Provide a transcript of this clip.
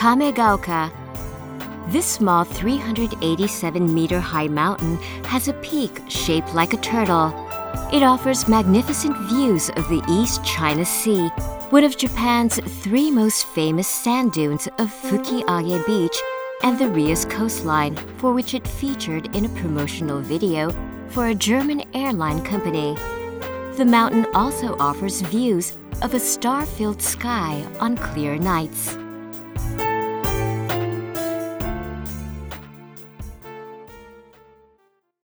Kamegaoka. This small 387-meter-high mountain has a peak shaped like a turtle. It offers magnificent views of the East China Sea, one of Japan's three most famous sand dunes of Fukiage Beach and the Rias coastline, for which it featured in a promotional video for a German airline company. The mountain also offers views of a star-filled sky on clear nights.